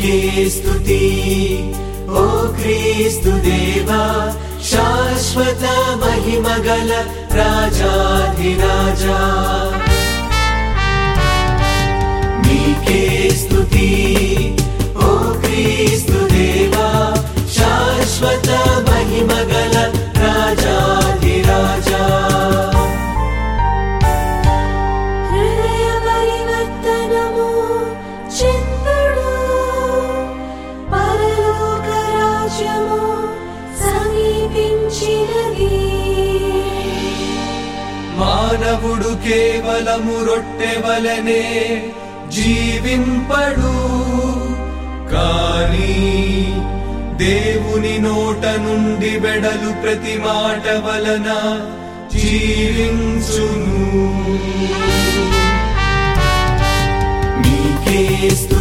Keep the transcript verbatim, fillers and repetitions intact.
నీకే స్తుతి ఓ క్రీస్తు దేవా, శాశ్వత మహిమగల రాజాధిరాజా. నీకే స్తుతి ఓ క్రీస్తు దేవా, శాశ్వత మహిమగల రాజాధిరాజా. హృదయ పరివర్తనము చెందుడు, పరలోక రాజ్యము సమీపించినది. మానవుడు కేవలము రొట్టె వలనే జీవింపడు, కానీ దేవుని నోట నుండి వెడలు ప్రతి మాట వలన జీవించును. నీకే స్తుతి